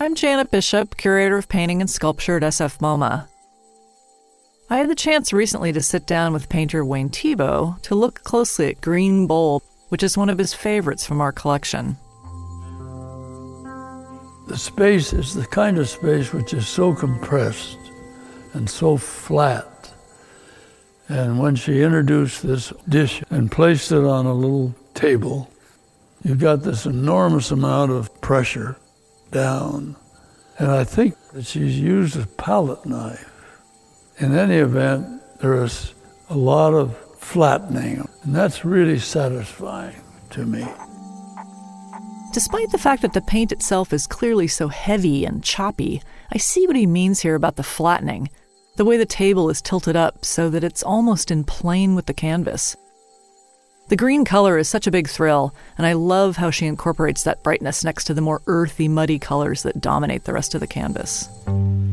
I'm Janet Bishop, Curator of Painting and Sculpture at SF MoMA. I had the chance recently to sit down with painter Wayne Thiebaud to look closely at Green Bowl, which is one of his favorites from our collection. The space is the kind of space which is so compressed and so flat. And when she introduced this dish and placed it on a little table, you got this enormous amount of pressure down. And I think that she's used a palette knife. In any event, there is a lot of flattening, and that's really satisfying to me. Despite the fact that the paint itself is clearly so heavy and choppy, I see what he means here about the flattening, the way the table is tilted up so that it's almost in plane with the canvas. The green color is such a big thrill, and I love how she incorporates that brightness next to the more earthy, muddy colors that dominate the rest of the canvas.